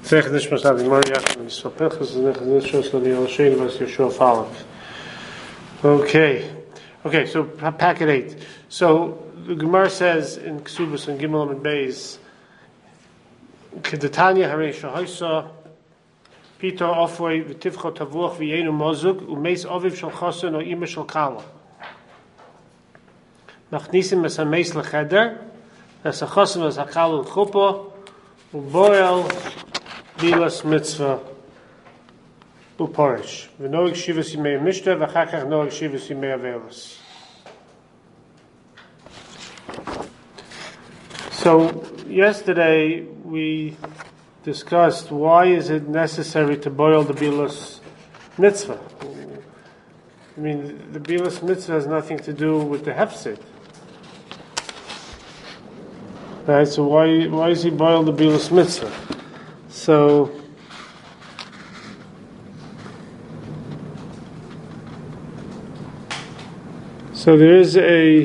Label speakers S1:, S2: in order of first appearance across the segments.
S1: Zeg nicht was auf die Mariach, so Pechus und nicht so die Olshein was Yeshua followed. Okay, so packet 8. So the Gemara says in Ksubas and Gimel and Beis, Kedatanya Haresha Haisa, Peter Ofway, Vitivcho Tavuch, Vienu Mozug, Umeis Oviv Shal Chosen or Ima Shal Kala. Machnisim as a Meis Lecheder, as a Chosen as a Kala Chuppah, Uboel, Bilas Mitzvah, Uparish. V'noig Shivas Yimei Mishta, v'chakach noig Shivas Yimei Avelis. So, yesterday we discussed why is it necessary to boil the Bilas Mitzvah. I mean, the Bilas Mitzvah has nothing to do with the Hefsid. Right, so why is he boiled the Bilas Mitzvah? So there is a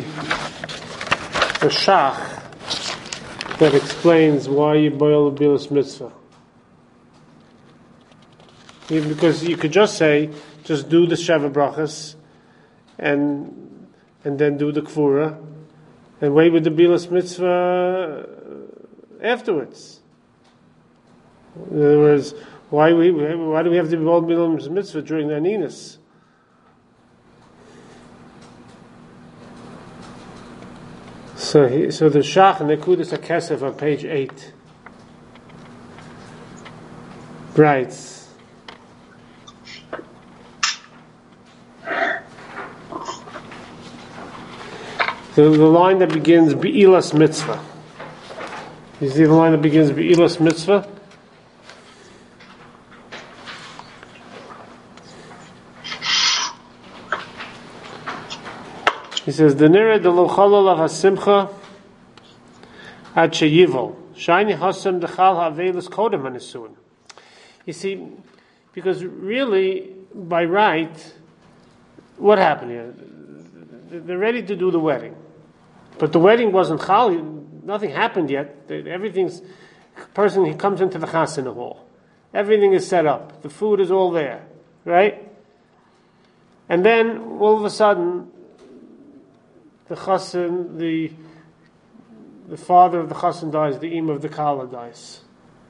S1: shach that explains why you boil the Bilas Mitzvah. Because you could just say, just do the Sheva Brachas and then do the Kfura and wait with the Bilas Mitzvah afterwards. In other words, why do we have to boil Bilas Mitzvah during the Aninus? So the Shach and Nekudas HaKesef on page 8 writes, the line that begins Be'ilas Mitzvah. You see the line that begins Be'ilas Mitzvah? He says, "Denira de lo chalal av hasimcha ad sheyivol shayni hasam dechal havelis kodem hanesuin." You see, because really, by right, what happened here? They're ready to do the wedding, but the wedding wasn't chal. Nothing happened yet. Everything's person he comes into the chasana hall. Everything is set up. The food is all there, right? And then all of a sudden, the chassan, the father of the chassan dies, the imam of the kala dies.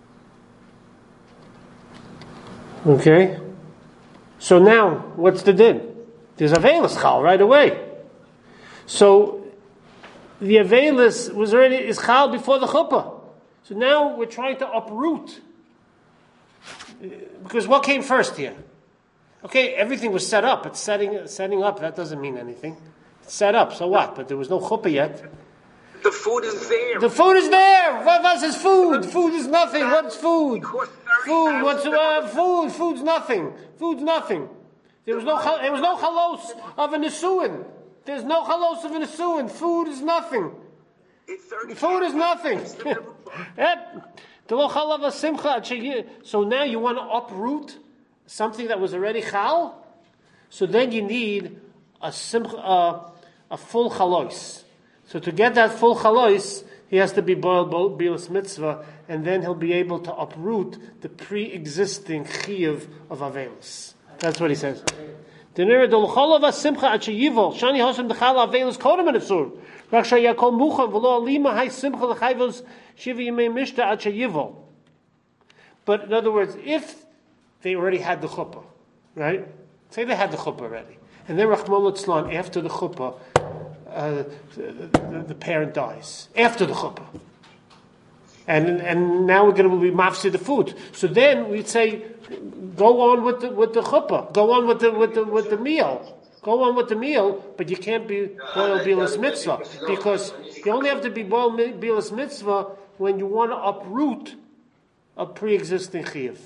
S1: Okay? So now, what's the din? There's avelis chal right away. So, the avelis was already, is chal before the chuppah. So now we're trying to uproot. Because what came first here? Okay, everything was set up. It's setting up, that doesn't mean anything. Set up, so what? But there was no chuppah yet.
S2: The food is there.
S1: The food is there. What is food? Food is nothing. What's food? Food. What's food? Food's nothing. Food's nothing. There was no chalos of a nesuin. There's no chalos of a nesuin. Food is nothing. Food is nothing. So now you want to uproot something that was already chal. So then you need a full chalois. So to get that full chalois, he has to be boiled bilas mitzvah, and then he'll be able to uproot the pre-existing chiyuv of avelis. That's what he says. Denira del cholav asimcha at sheyivol shani hosem dechal avelis kodem anefsur raksha yakol muchan v'lo alima hay simcha lechayvos shiva yimei mishta at sheyivol. But in other words, if they already had the chuppah, right? Say they had the chuppah already. And then Rachmana litzlan, after the chuppah, the parent dies. After the chuppah. And now we're going to be mafsid the food. So then we'd say, go on with the chuppah. Go on with the meal. Go on with the meal, but you can't be boiled bilas mitzvah. Because you only have to be boiled bilas mitzvah when you want to uproot a pre-existing chiyuv.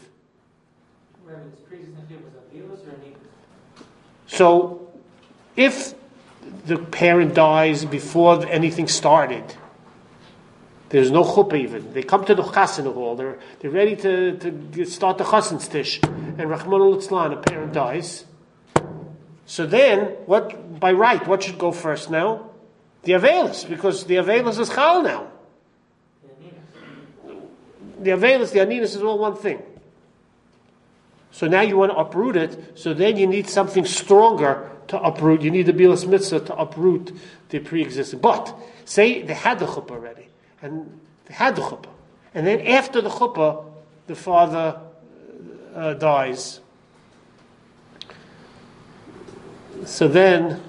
S1: So, if the parent dies before anything started, there's no chuppah even. They come to the chasana hall. They're ready to start the chassan stish, and Rachmana litzlan, a parent dies. So then, by right, what should go first now? The avelis, because the avelis is chal now. the Avelis, the Aninus is all one thing. So now you want to uproot it, so then you need something stronger to uproot. You need the Bilas Mitzvah to uproot the pre-existing. But, say they had the chuppah already, and they had the chuppah, and then after the chuppah, the father dies. So then,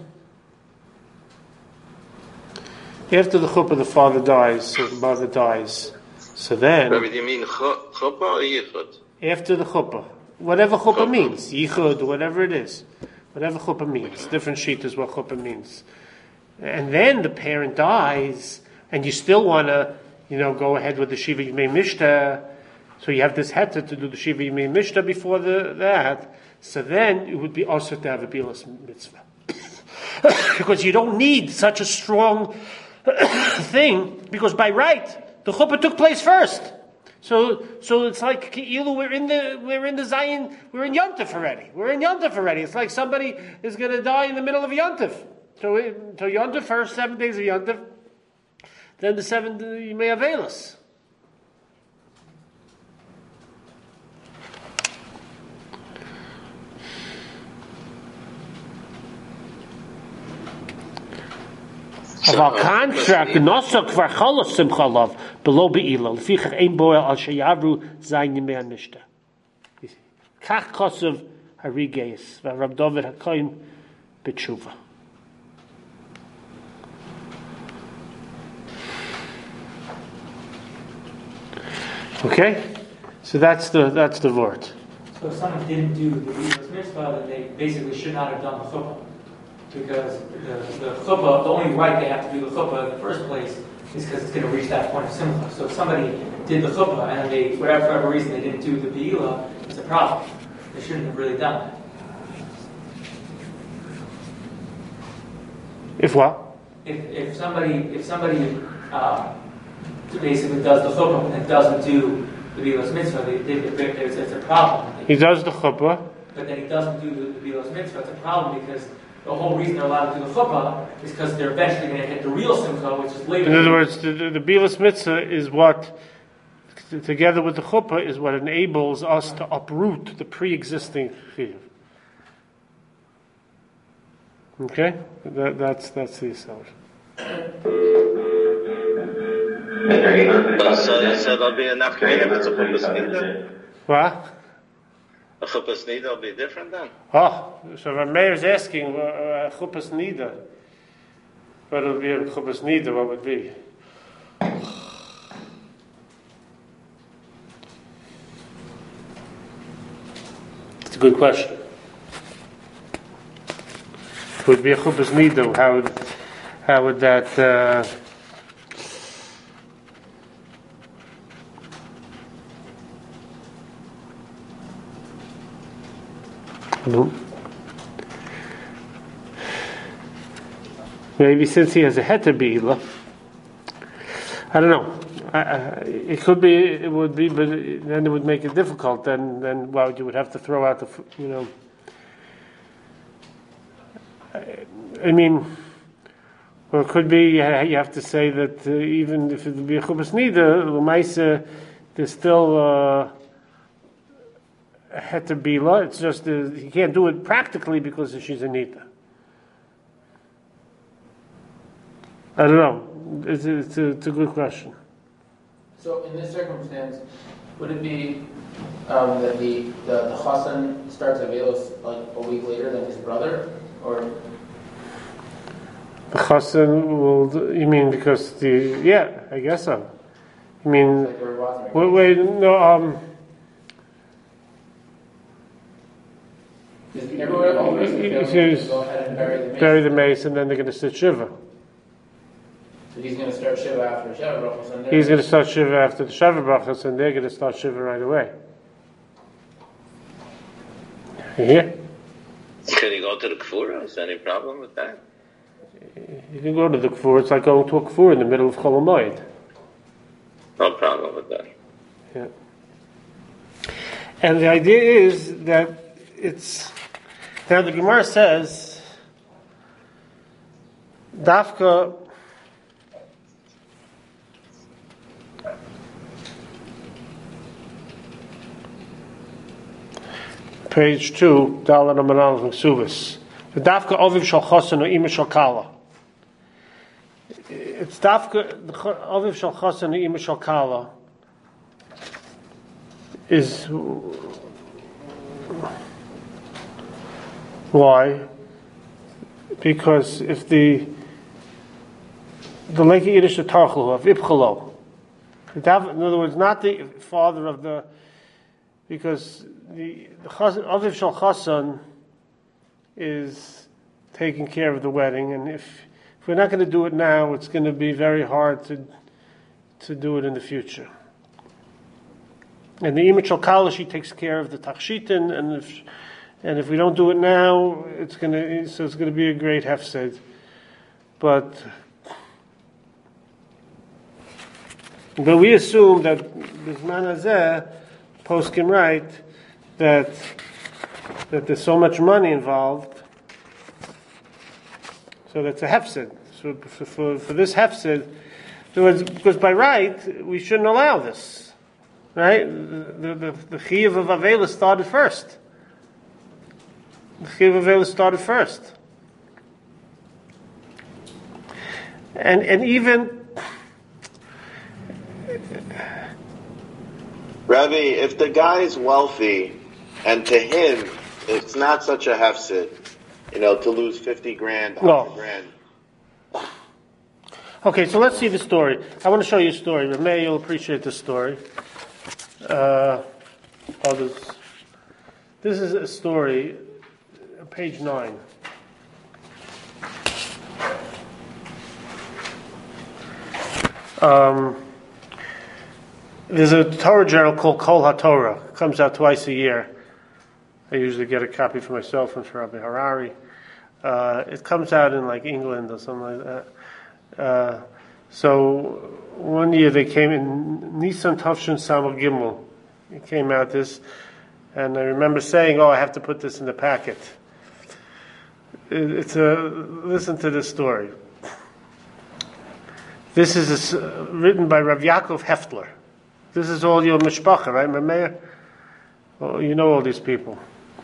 S1: after the chuppah, the father dies, so the mother dies. So then,
S3: Rabbi, do you mean chuppah or yichud?
S1: after the chuppah, whatever chuppah means, yichud, whatever it is, whatever chuppah means, different sheet is what chuppah means. And then the parent dies, and you still want to, go ahead with the Shiva Yimei Mishta. So you have this heter to do the Shiva Yimei Mishta before that. So then it would be also to have a Bilas Mitzvah. Because you don't need such a strong thing, because by right, the chuppah took place first. So it's like we're in the Zion, we're in Yom Tov already. We're in Yom Tov already. It's like somebody is going to die in the middle of Yom Tov. So Yom Tov first, 7 days of Yom Tov, then the 7th you may avail us. Of our contract, nosok kvar chalos simcha love below beila. Lefichach ein boel al sheyavru zayin yimei mishta. Kach kosav harigeis v'Rab David hakoyin b'tshuva. Okay, so that's the word.
S4: So if someone didn't do the Bilas Mitzvah, then they basically should not have done the chuppah. Because the chuppah, the only right they have to do the chuppah in the first place is because it's going to reach that point of simcha. So if somebody did the chuppah and they, for whatever reason, they didn't do the be'ilah, it's a problem. They shouldn't have really done that.
S1: If what?
S4: If somebody basically does the chuppah and doesn't do the Bilas Mitzvah, it's a problem.
S1: He does the chuppah,
S4: but then he doesn't do the Bilas Mitzvah. It's a problem because the whole reason they're allowed to do the chuppah is because they're eventually going to hit the real simcha, which is later.
S1: In other words, the Bilas Mitzvah is what, together with the chuppah, is what enables us to uproot the pre-existing chiyuv. Okay? That's the assumption.
S3: So there'll be enough if it's a chuppah snida?
S1: What?
S3: A chuppah snida will be different then?
S1: Oh, so Rav Meir is asking, chuppah snida. What would be a chuppah snida? What would be? It's a good question. It would be a chuppah snida. How would that? No. Maybe since he has a heter be'ilah, I don't know. It could be, it would be, but then it would make it difficult. Then well, you would have to throw out the, I mean, or it could be you have to say that even if it would be a chuppah snida, l'maisa, there's still. Heter bila. It's just he can't do it practically because she's a nita. I don't know. It's a good question.
S5: So in this circumstance, would it be that the chassan starts avelos like a week later than his brother, or
S1: the chassan will? You mean because I guess so. I mean,
S5: like
S1: wait, no.
S5: Everyone always go ahead and
S1: bury the mace, and then they're going to sit shiva.
S5: So he's going to start shiva after the Sheva brachos, and
S1: he's going to start shiva after the Sheva brachos, and they're going to start shiva right away. You hear?
S3: Can you go to the kfura? Is there any problem with that?
S1: You can go to the kfur. It's like going to a kfur in the middle of Chol Hamoed.
S3: No problem with that.
S1: Yeah. And the idea is that it's now the Gemara says Dafka page 2, Dalet Amud Aleph Meksuvis. The Dafka Oviv Shal Chosan or Ima Shal Kala. It's Dafka the Oviv Shal Chosan or Ima Shal Kala is why? Because if the Leki Yiddish Tarchlu of Ibchalo, in other words, not the father of the, because the Aviv Shal Chasan is taking care of the wedding, and if we're not going to do it now, it's going to be very hard to do it in the future. And the Imah Shal Kala, she takes care of the Tachshitin, and if we don't do it now, it's going to be a great hefsed. But we assume that Bisman Hazeh, Poskim write that there's so much money involved, so that's a hefsed. So for this hefsed, because by right we shouldn't allow this, right? The chiyuv of Avela started first. The chiyuv of Avela started first, and even.
S6: Rabbi, if the guy is wealthy, and to him, it's not such a hefsid, to lose 50 grand, 100 grand.
S1: Okay, so let's see the story. I want to show you a story. Ramey, you'll appreciate this story. This is a story, page 9. There's a Torah journal called Kol HaTorah. It comes out twice a year. I usually get a copy for myself and for Rabbi Harari. It comes out in like England or something like that. So one year they came in Nisan Tavshin Samar Gimel. It came out this, and I remember saying, "Oh, I have to put this in the packet." Listen to this story. This is written by Rav Yaakov Heftler. This is all your mishpacha, right, Meir? Oh, you know all these people.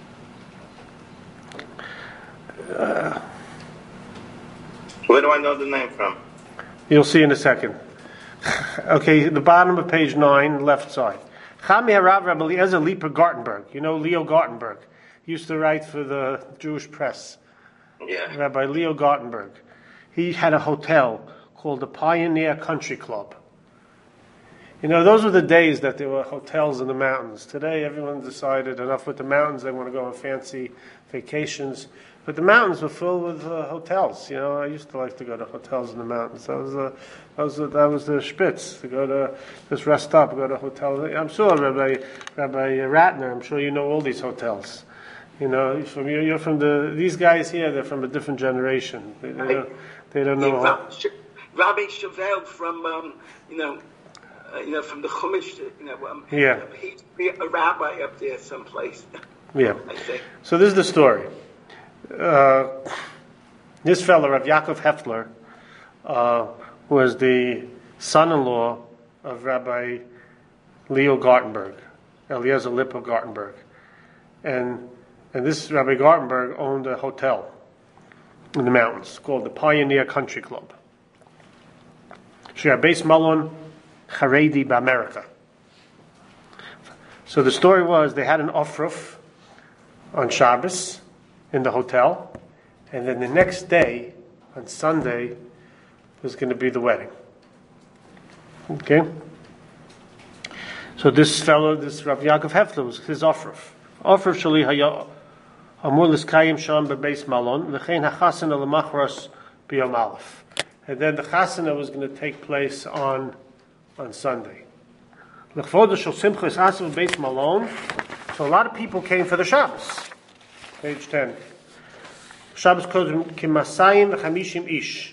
S6: Where do I know the name from?
S1: You'll see in a second. Okay, the bottom of page 9, left side. Chami Harav Rabbi Eliezer Lieper Gartenberg. You know Leo Gartenberg. He used to write for the Jewish press.
S6: Yeah.
S1: Rabbi Leo Gartenberg. He had a hotel called the Pioneer Country Club. Those were the days that there were hotels in the mountains. Today, everyone decided enough with the mountains. They want to go on fancy vacations. But the mountains were filled with hotels. I used to like to go to hotels in the mountains. That was the spitz, to go to just rest up, go to hotels. I'm sure Rabbi Ratner. I'm sure you know all these hotels. You're from these guys here. They're from a different generation. They don't know.
S2: Rabbi Chevelle from from the Chumash.
S1: Yeah.
S2: He's a rabbi up there someplace.
S1: Yeah.
S2: I think.
S1: So this is the story. This fellow, Rav Yaakov Heftler, was the son-in-law of Rabbi Leo Gartenberg, Eliezer Lieper Gartenberg, and this Rabbi Gartenberg owned a hotel in the mountains called the Pioneer Country Club. Shia Beis Malon Haredi B'America. So the story was they had an ofruf on Shabbos in the hotel, and then the next day, on Sunday, was going to be the wedding. Okay? So this fellow, this Rav Yaakov Heftler, was his ofruf. Ofruf shali haya amur l'skayim sham bebeis malon v'chein hachasen l'machros b'yom aleph. And then the chasana was going to take place on Sunday. L'chvodo shel simchas asav beis malon. So a lot of people came for the Shabbos. Page 10. Shabbos kodim kimasayim v'chamishim ish.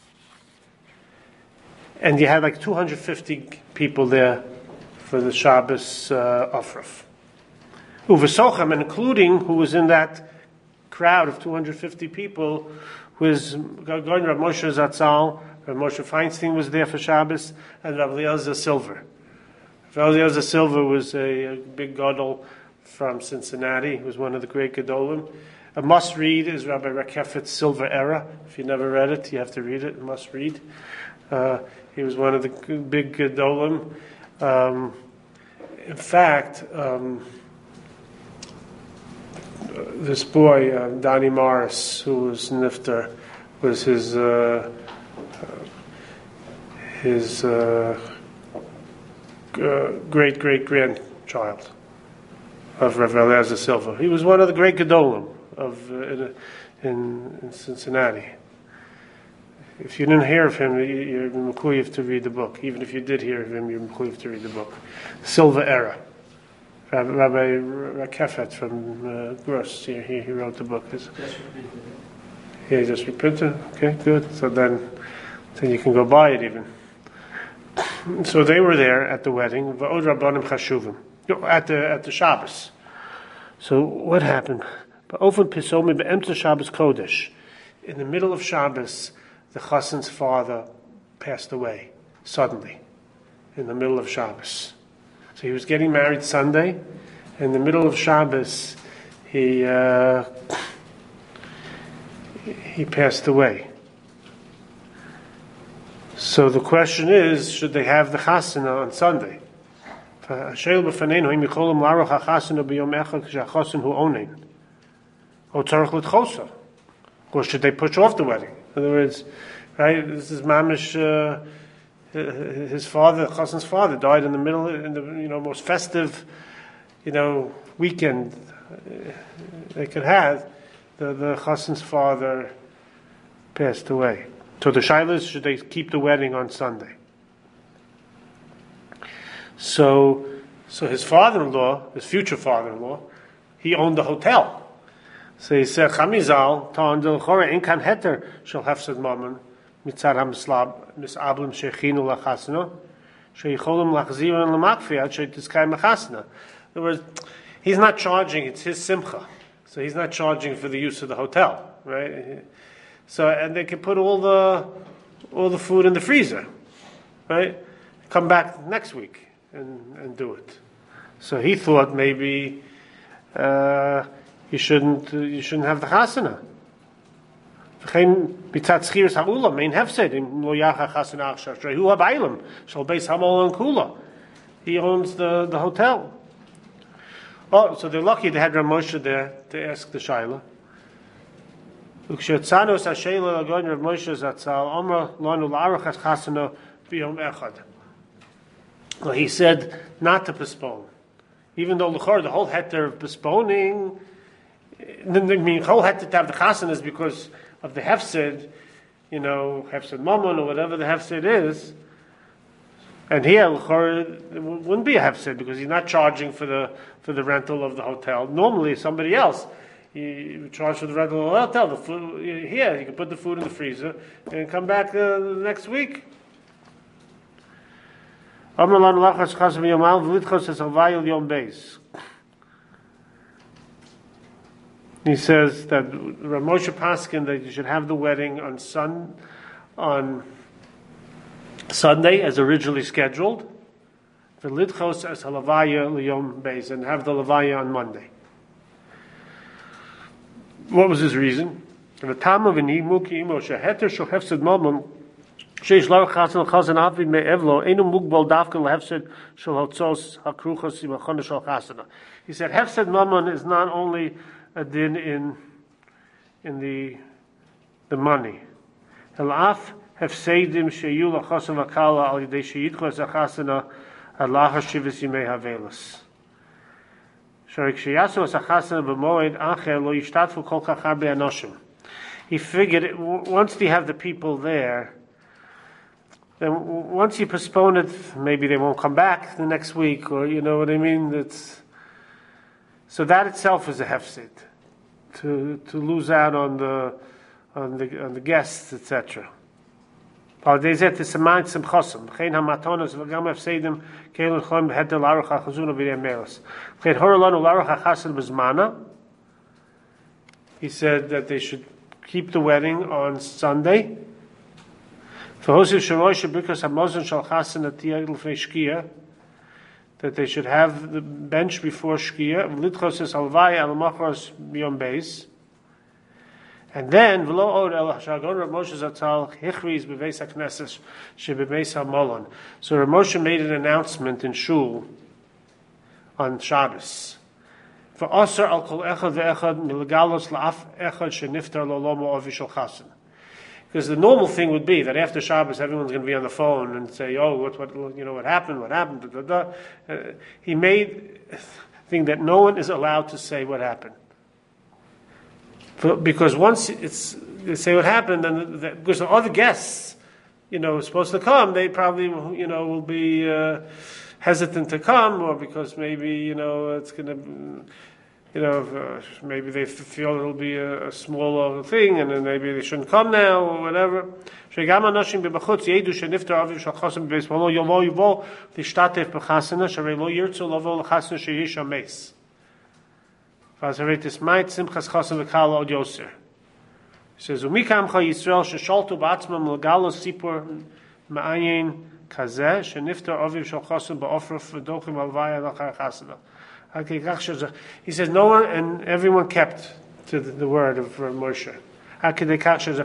S1: And you had like 250 people there for the Shabbos ofruf. Uvesochem, including who was in that crowd of 250 people, was going Rav Moshe Zatzal. Rav Moshe Feinstein was there for Shabbos, and Rav Eliezer Silver. Rav Eliezer Silver was a big gadol from Cincinnati, who was one of the great Gedolim. A must-read is Rabbi Rakefet's Silver Era. If you never read it, you have to read it. A must-read. He was one of the big Gedolim. In fact, this boy, Donnie Morris, who was Nifter, was his great-great-grandchild of Rav Eliezer Silver. He was one of the great Gedolim in Cincinnati. If you didn't hear of him, you're mechuyev to read the book. Even if you did hear of him, you're mechuyev to read the book. Silver Era. Rabbi Rakefet from Gross, he wrote the book. He just reprinted. Okay, good. So then you can go buy it even. So they were there at the wedding. V'od rabbanim chashuvim at the Shabbos. So what happened? Ba'ofen pisomi be'emtza Shabbos Kodesh. In the middle of Shabbos, the chassan's father passed away suddenly. In the middle of Shabbos. So he was getting married Sunday. In the middle of Shabbos, he passed away. So the question is, should they have the chasana on Sunday? Or should they push off the wedding? In other words, right? This is mamish. His father, Chassan's father, died in the middle, in the most festive, weekend they could have. The Chassan's father passed away. So the shaila is, should they keep the wedding on Sunday? So his father-in-law, his future father-in-law, he owned the hotel. So he said, Chamizal, ta'andil chora inkan heter shall hefsed mammon mitzad hamislab misablim shechinu lachasna sheyicholim lachzivan lemakfi ad sheytiskai machasna. In other words, he's not charging, it's his simcha. So he's not charging for the use of the hotel, right? So, and they can put all the food in the freezer, right? Come back next week and do it. So he thought maybe you shouldn't have the chasana. He owns the hotel. Oh, so they're lucky they had Rav Moshe there to ask the shaila. Well, he said not to postpone. Even though the whole heter of postponing, the whole heter to have the chasana is because of the hefsed, hefsed mammon or whatever the hefsed is. And here, it wouldn't be a hefsed because he's not charging for the rental of the hotel. Normally, somebody else. You charge for the rental of the hotel. The food here, you can put the food in the freezer and come back next week. He says that Rav Moshe Paskin that you should have the wedding on Sunday as originally scheduled, for lidchos as halavaya liyom beis, and have the lavaya on Monday. What was his reason? The tam of inimuki imo sheheter shel hefsed mamon sheish lo chasen chasen avid me'evlo enu mugbal dafka lehefsed shel hotzos hakruchos imachon shel chasena. He said hefsed mamon is not only a din in the money. Elaf hefsedim sheyu lachasen vakala al yidei sheyidchos achasena alacha shivus yimei havelos. He figured once they have the people there, then once you postpone it, maybe they won't come back the next week, or you know what I mean. So that itself is a hefsid, to lose out on the guests, etc. So he said that they should keep the wedding on Sunday. that they should have the bench before Shkia, Litchos es Alvaya al Machros Yom Beis. And then, V'lo od el Shagon Rav Moshe Zatzal Hichriz B'Veis HaKnesses Shebebeis HaMolon. So Rav Moshe made an announcement in Shul on Shabbos. V'asar al kol echad ve'echad milgalos la'af echad sheniftar lo lomo avi shel chasen. Because the normal thing would be that after Shabbos, everyone's going to be on the phone and say, "Oh, what happened? What happened?" Da, da, da. He made a thing that no one is allowed to say what happened, because once they say what happened, then because the other guests, are supposed to come, they probably, will be hesitant to come, or because maybe, it's going to. Maybe they feel it'll be a smaller thing, and then maybe they shouldn't come now, or whatever. He says, Yisrael sheshaltu ba'atzmam legalos sipur ma'ayin kazeh sheniftar aviv shel chasen ba'ofruf v'dochim alvaya l'char chasana. He says, no one and everyone kept to the word of Moshe. After the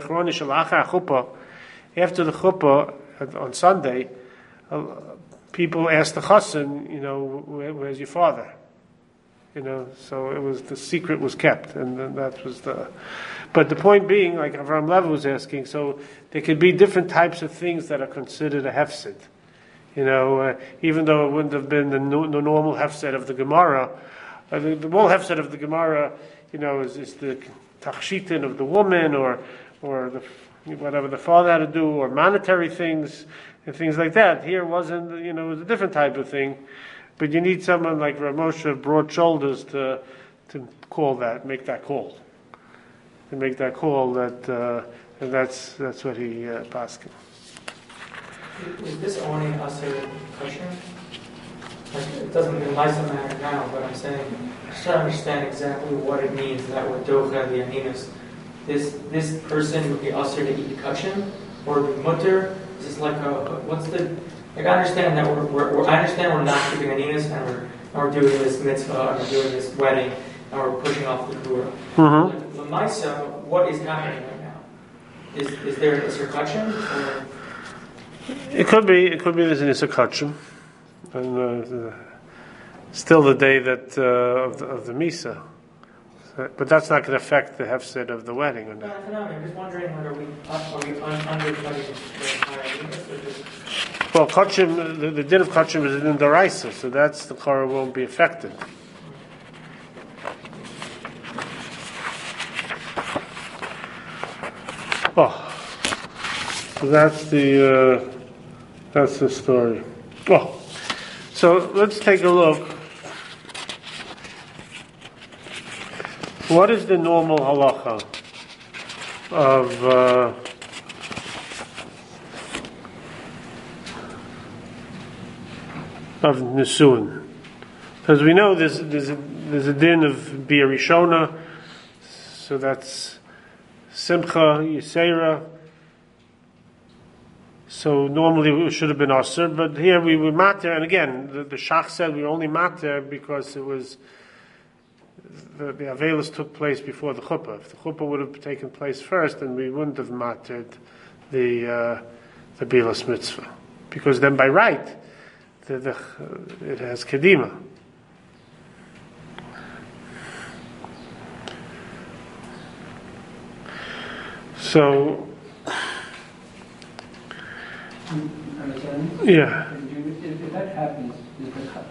S1: chuppah on Sunday, people asked the chassan, where's your father? So it was, the secret was kept, and then that was the. But the point being, like Avraham Lev was asking, so there could be different types of things that are considered a hefsid. Even though it wouldn't have been the normal hefset of the Gemara, the normal hefset of the Gemara, is the tachshitin of the woman, or whatever the father had to do, or monetary things and things like that. Here wasn't, it was a different type of thing, but you need someone like Rav Moshe, broad shoulders, to call that, make that call, and that's what he paskin.
S4: Is this only Aser Kasher? It doesn't in my matter now, but I'm saying, just trying to understand exactly what it means, that word Docha, the Aninus. This person would be Aser to eat Kasher, or be Mutter? Is this like I understand that we're not keeping Aninus, and we're doing this mitzvah, and we're doing this wedding, and we're pushing off the Kura.
S1: Mm-hmm.
S4: L'maisa, what is happening right now? Is there a Aser Kasher, or?
S1: It could be there's an Issa Kachim, and still the day that of the Misa, but that's not going to affect the hefset of the wedding. Or not.
S4: I'm just wondering, are we undercutting the entire Misa, or just?
S1: Well, Kachim, the din of Kachim is in the Raisa, so that's the Korah won't be affected. So that's the story. Oh, so let's take a look. What is the normal halacha of Nisuin? Because we know there's a din of Bia Rishona, so that's Simcha, Yisera. So normally it should have been Aser, but here we were mater, and again, the Shach said we were only mater because it was, the Avelis took place before the Chuppah. If the Chuppah would have taken place first, then we wouldn't have matered the Bilas Mitzvah. Because then by right, it has Kedima. So, yeah.
S7: If that happens, do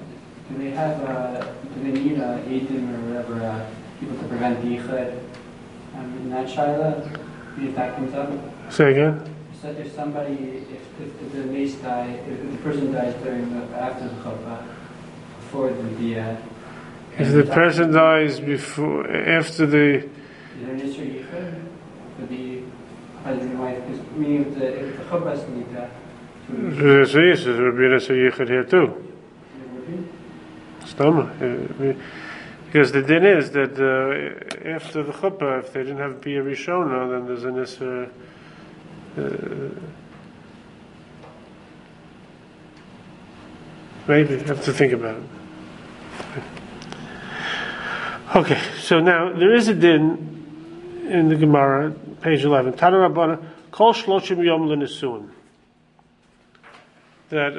S7: they need Eidim or whatever people to prevent Yichud in that Shaila? If that comes up?
S1: Say again?
S7: So if somebody, if the mace die, if the person dies after the Chuppah, before the Bia.
S1: If the person dies after the.
S7: Is there an issue Yichud for the husband and wife? Because meaning if the Chuppah is Nita.
S1: There's a yichud here too. Because the din is that after the chuppah, if they didn't have Bia Rishona, then there's an issur. Maybe, I have to think about it. Okay, so now there is a din in the Gemara, page 11. Tana Rabbana, Kol Shloshim Yom L'Nesuin. That,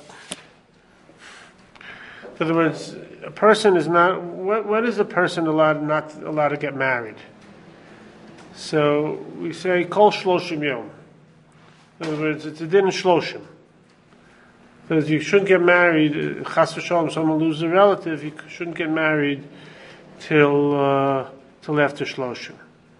S1: in other words, a person is not, when is a person not allowed to get married? So we say Kol Shloshim Yom. In other words, it's a din Shloshim. Because you shouldn't get married, Chas v'Shalom, someone loses a relative, you shouldn't get married till after Shloshim.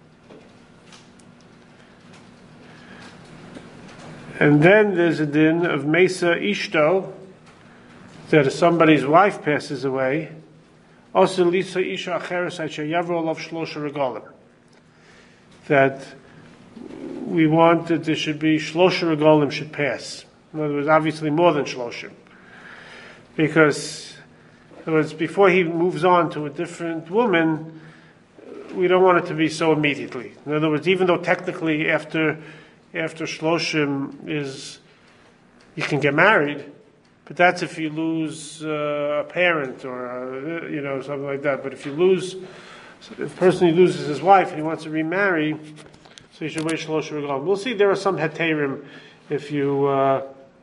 S1: And then there's a din of Mesa Ishto, that if somebody's wife passes away, also Lisa Isha Acheres Yavro Olav Shlosha Regalim. That we want that there should be Shlosha Regalim should pass. In other words, obviously more than Shloshim. Because, in other words, before he moves on to a different woman, we don't want it to be so immediately. In other words, even though technically after Shloshim you can get married, but that's if you lose a parent or something like that. But if the person loses his wife and he wants to remarry, so you should wait Shloshim Regalim. We'll see. There are some heterim if you.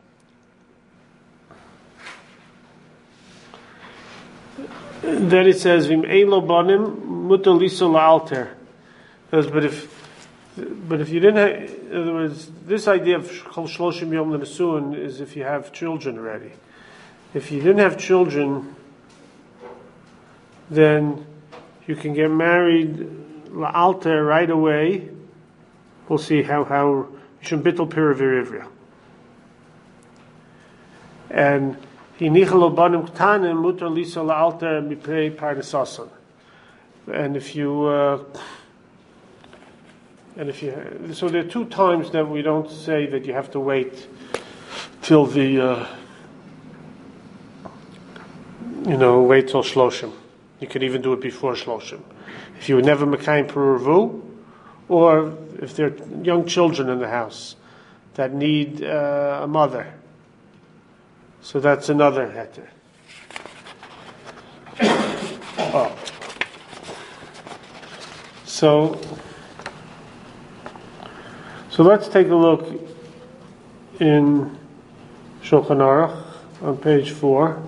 S1: Then it says Vim Eilo Bonim Mutar Lisa La'alter. But if you didn't have, in other words, this idea of Kol Shloshim Yom L'Nesuin is if you have children already. If you didn't have children, then you can get married La'alter right away. We'll see how you should bittul piravirivria. And hinichalo banim ktanim mutar lisa la'alter mipnei parnasasan. And if you so there are two times that we don't say that you have to wait till wait till Shloshim. You could even do it before Shloshim. If you were never Mekayim Peravu, or if there are young children in the house that need a mother. So that's another heter. So let's take a look in Shulchan Aruch on page 4.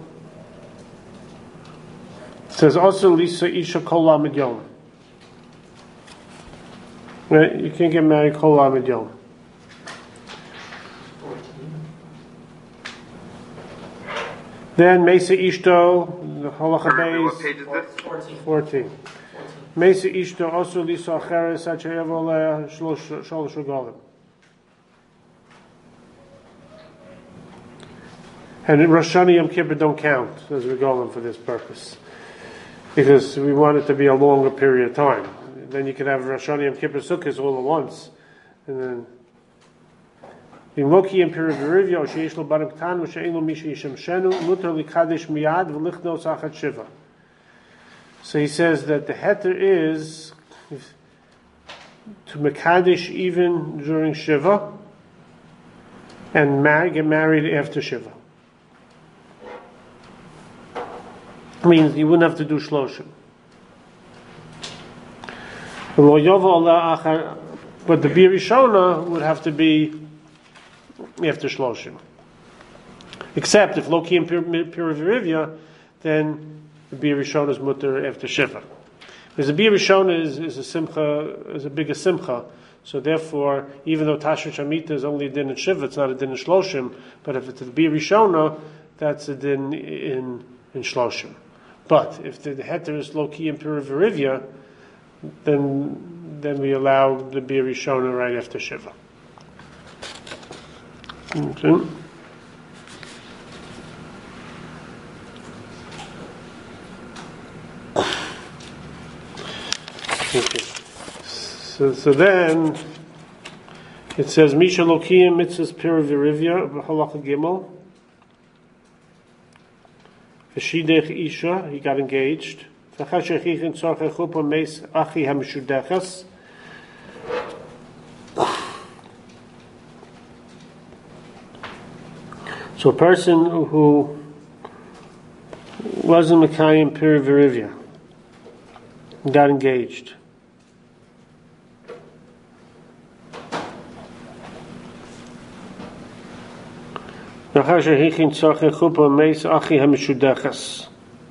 S1: It says also Lisa Isha Kol Lamed Yom. Right? You can't get married Kol Lamed Yom. Then Mesa Ishto, the Halacha Beis.
S2: What page is this?
S1: 14. Mesa Ishto also Lisa Acheres Hachayev Shalosh Regalim. And Rosh Hashanah Yom Kippur don't count as regalim for this purpose, because we want it to be a longer period of time. Then you could have Rosh Hashanah Yom Kippur Sukkot all at once, and then. So he says that the heter is to mekadesh even during Shiva and get married after Shiva. Means you wouldn't have to do Shloshim. But the Bir Rishona would have to be after Shloshim. Except if Loki and Piravirivya, then the Bir Rishona is mutter after Shiva. Because the Bir Rishona is a simcha, is a bigger simcha. So therefore, even though Tashrit Shamita is only a din in Shiva, it's not a din in Shloshim. But if it's a Bir Rishona, that's a din in Shloshim. But if the heter is Loki and Piravirivya, then we allow the Bir Rishona right after Shiva. Okay. Okay. So then it says Misha Lokiim Mitzvahs Piravirivya Halacha Gimel. V'shidech Isha, he got engaged. V'chashechichin tzorchei chuppah meis achi hamishudechas. So a person who wasn't Mekayim Pir Verivia. Got engaged. לאחר שהכין צורכי חופה מייס אחי המשודחס.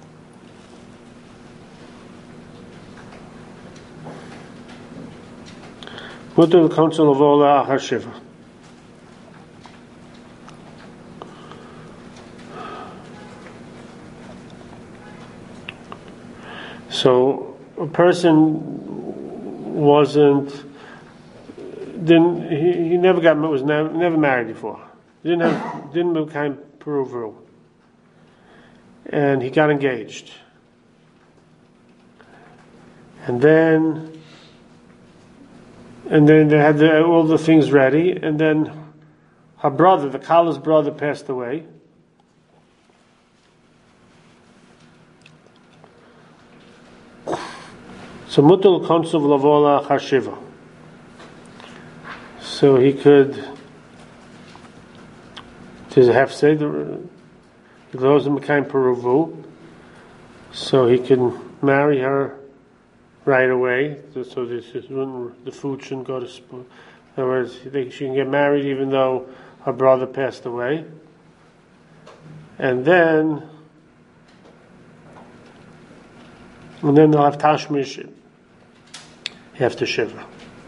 S1: מותר לקונסל לבוא לאחר שבע. So a person he was never married before. Didn't become Peru, and he got engaged, and then they had all the things ready, and then her brother, the Kala's brother, passed away. So mutul konsuv lavola charshiva. So he could. There's a hefsed, those in Mekayim Peruvu, so he can marry her right away. So the food shouldn't go to spoon. In other words, she can get married even though her brother passed away, and then they'll have tashmish after shiva,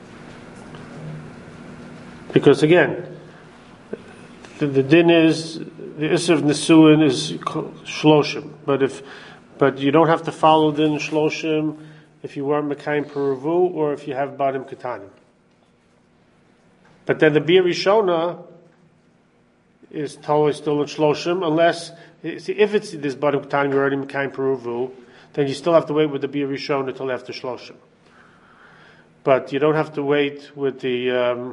S1: because again. The din is the Isser of Nesuin is Shloshim, but you don't have to follow din Shloshim if you weren't Mekayim Peruvu or if you have Badim Ketanim. But then the Bir Rishona is totally still in Shloshim, unless if it's this Badim Ketanim you're already Mekayim Peruvu, then you still have to wait with the Bir Rishona until after Shloshim. But you don't have to wait with the.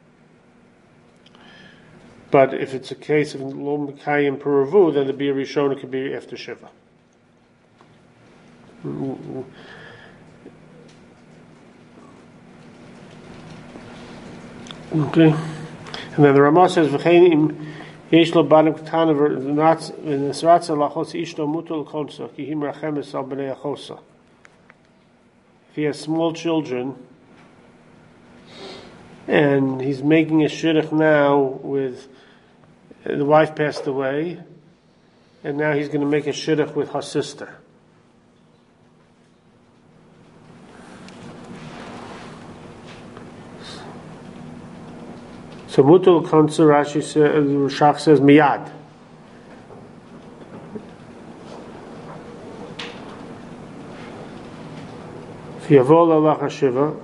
S1: But if it's a case of Lo Mekayim Peruvu, then the Bir Rishona could be after Shiva. Okay. And then the Ramah says, V'cheinim yesh lo banim k'tana v'nesratza lachos ishto mutul konsa ki him rachemes al b'nei achosa. If he has small children, and he's making a shidduch now with the wife passed away, and now he's going to make a shidduch with her sister. So mutul konsa, Shach says miyad. V'yavo l'alach hashiva.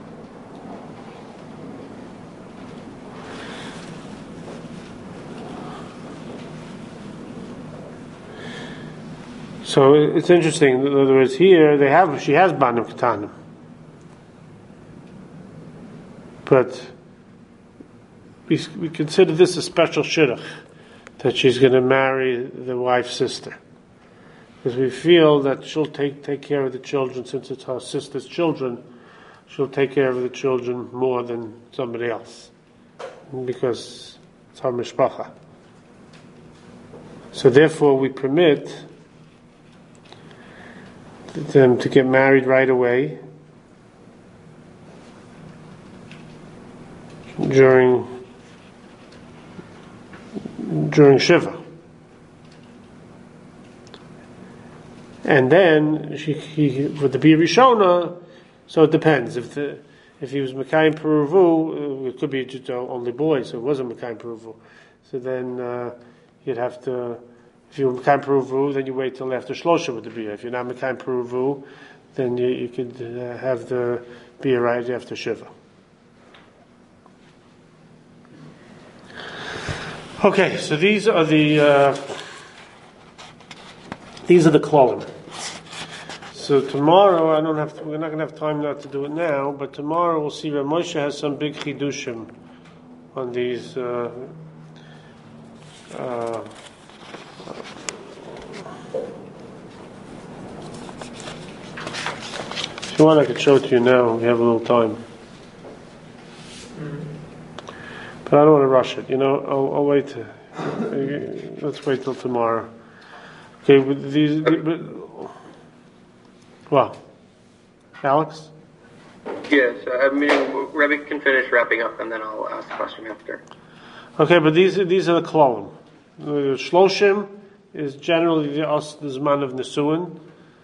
S1: So it's interesting. In other words, here she has banim ketanim, but we consider this a special shidduch that she's going to marry the wife's sister, because we feel that she'll take care of the children, since it's her sister's children. She'll take care of the children more than somebody else, because it's her mishpacha. So therefore, we permit them to get married right away during Shiva, and then with the Bir Rishona. So it depends. If he was Mekayim Peruvu, it could be just only boys. So it wasn't Mekayim Peruvu. So then you'd have to. If you're Mekayim Peruvu, then you wait till after Shlosha with the beer. If you're not Mekayim Peruvu, then you could have the beer right after Shiva. Okay, so these are the klolim. So tomorrow, we're not going to have time not to do it now, but tomorrow we'll see Rav Moshe has some big chidushim on these. If you want, I could show it to you now. We have a little time. But I don't want to rush it. I'll wait. Let's wait till tomorrow. Okay, with these. Well, Alex?
S8: Yes, Rebbe can finish wrapping up, and then I'll ask the question after.
S1: Okay, but these are the klolim. The shloshim is generally the zman of nesuin.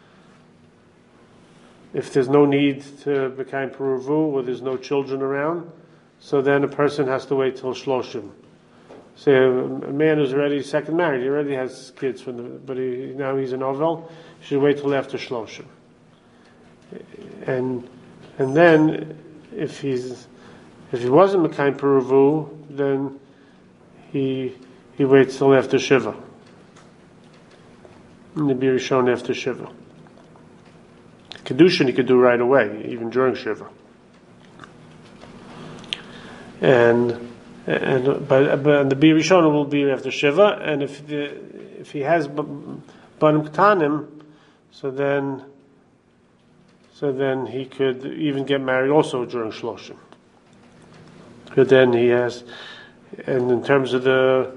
S1: If there's no need to become peruvu, or there's no children around, so then a person has to wait till shloshim. Say a man who's already second married, he already has kids, but now he's an ovel, he should wait till after shloshim. And then if he wasn't Mekayim Peruvu, then he waits till after Shiva. And the Bir Rishon after Shiva. Kedushin he could do right away, even during Shiva. But the Bir Rishon will be after Shiva, and if he has Banim Ktanim, so then he could even get married also during Shloshim. But then he has, and in terms of the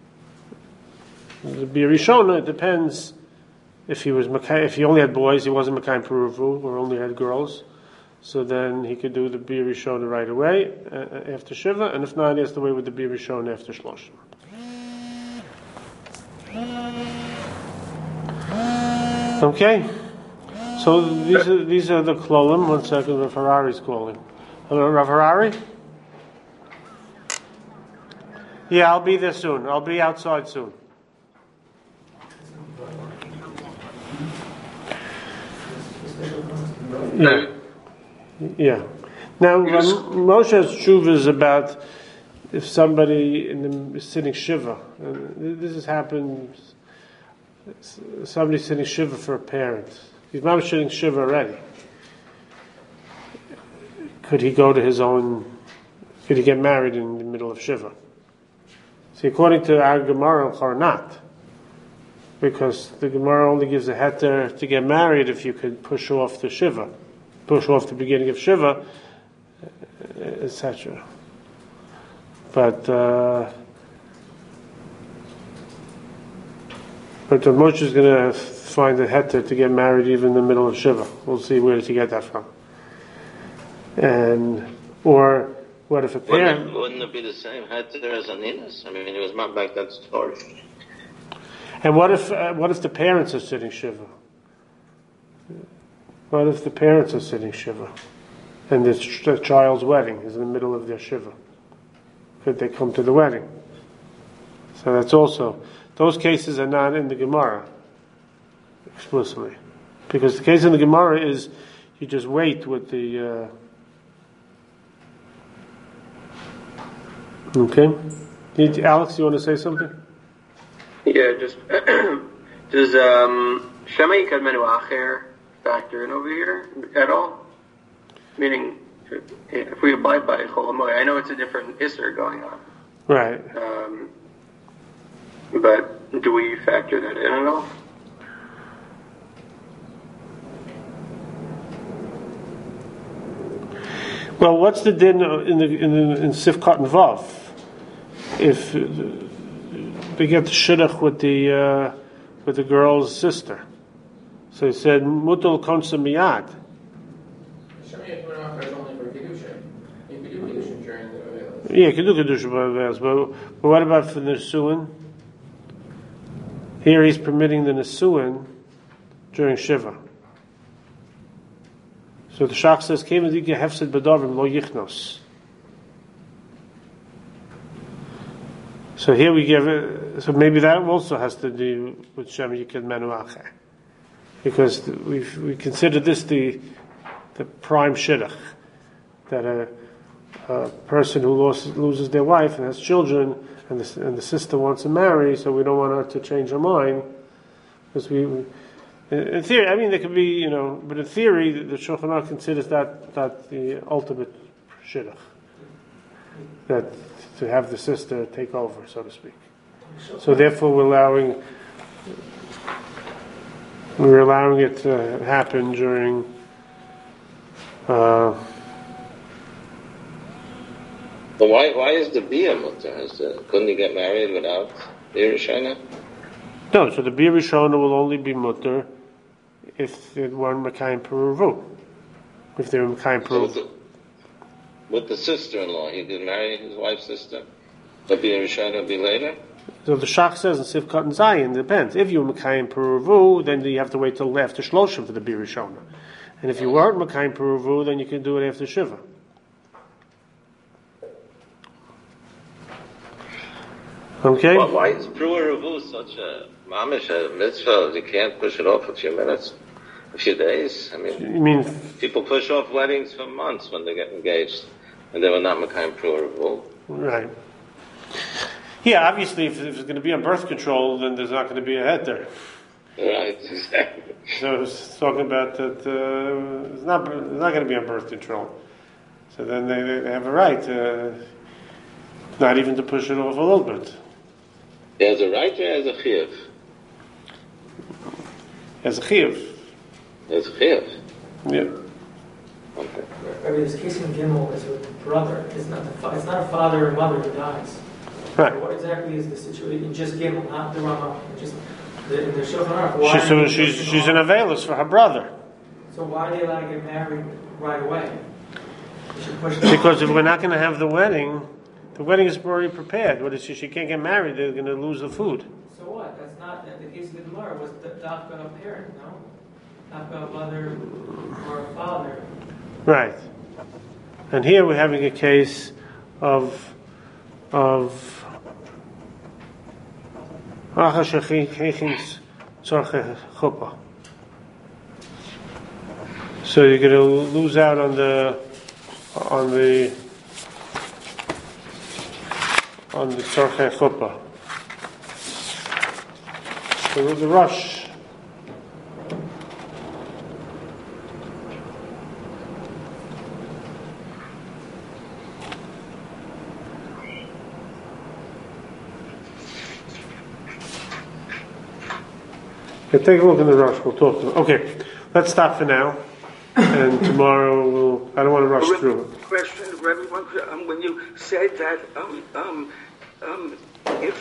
S1: Bir Rishona, it depends if he only had boys, he wasn't Mekayim Peruvu, or only had girls, so then he could do the Bir Rishona right away after Shiva, and if not, he has to wait with the Bir Rishona after Shloshim. Okay? So these are the klolim. 1 second, Rav Harari's calling. Hello, Rav Harari? Yeah, I'll be there soon. I'll be outside soon. Yeah. Now, Moshe's tshuva is about if somebody is sitting shiva. This has happened. Somebody's sitting shiva for a parent. He's not sitting shiva already. Could he go to his own? Could he get married in the middle of shiva? See, according to our Gemara, not, because the Gemara only gives a heter to get married if you could push off the shiva, push off the beginning of shiva, etc. But Moshe is going to find a heter to get married even in the middle of Shiva. We'll see where does he get that from. Or what if a parent...
S3: Wouldn't it be the same heter as Aninas? I mean, it was not back that story.
S1: And what if the parents are sitting Shiva? What if the parents are sitting Shiva? And the child's wedding is in the middle of their Shiva? Could they come to the wedding? So that's also... Those cases are not in the Gemara explicitly, because the case in the Gemara is you just wait with the. Okay, Alex, you want to say something?
S8: Yeah, just does Shema Yikad Menu Acher factor in over here at all? Meaning, if we abide by Chol Hamoed, I know it's a different Isser going on,
S1: right?
S8: But do we factor that in at all?
S1: Well, what's the din in Sifkat and Vav? If they get the shidduch with the girl's sister, so he said mutal konsa miyad. Yeah, you can do kedusha b'avels, but what about for the nesuin? Here he's permitting the nesuin during Shiva. So the Shach says, "Kei medika hefsed b'davim lo yichnos." So here we give it. So maybe that also has to do with Shem Yikad Menu Acher, because we consider this the prime shidduch, that a person who loses their wife and has children, and the sister wants to marry, so we don't want her to change her mind, because in theory, I mean, there could be, but in theory, the Shulchan Aruch considers that the ultimate shidduch, that to have the sister take over, so to speak. So therefore, we're allowing it to happen during.
S3: But why is the Bia mutter? Couldn't he get married without the Yerushalayim?
S1: No, so the Bir Rishona will only be mutter if it weren't Mekayim Peruvu. If they were Mekayim Peruvu.
S3: With the sister-in-law, he did marry his wife's sister. But the Rishon will be later?
S1: So the Shach says in Sivkot and Zayin, depends. If you're Mekayim Peruvu, then you have to wait till after Shloshim for the Bir Rishona. And if you weren't Mekayim Peruvu, then you can do it after Shiva. Okay?
S3: Well, why is Peruvu such a mamish, a mitzvah? You can't push it off a few minutes, a few days? I mean, people push off weddings for months when they get engaged, and they were not Mekayim Peruvu.
S1: Right. Yeah, obviously, if it's going to be on birth control, then there's not going to be a head there.
S3: Right, exactly.
S1: So it's talking about that it's not going to be on birth control. So then they have a right, not even to push it off a little bit.
S3: He has a right or has a chiyuv?
S1: As a chiyuv.
S3: As a chiyuv?
S1: Yeah.
S3: Okay.
S4: I mean, this case in Gimel is with brother. It's not a father and mother who dies.
S1: Right.
S4: What exactly is the situation? Just Gimel, not the Rama. Just the Shulchan Aruch.
S1: She's an availus for her brother.
S4: So why are they allowed to get married right away?
S1: Because if we're not going to have the wedding is already prepared. What is she can't get married, they're going to lose the food.
S4: So what? That's not the case of the Gemara. Was the Dafka a parent? No, Dafka a mother or a father.
S1: Right. And here we're having a case of so you're going to lose out on the tzorchei chuppah. So the rush. Okay, take a look in the rush. We'll talk to them. Okay, let's stop for now. And tomorrow I don't want to rush through it.
S2: Question, Rabbi, when you said that if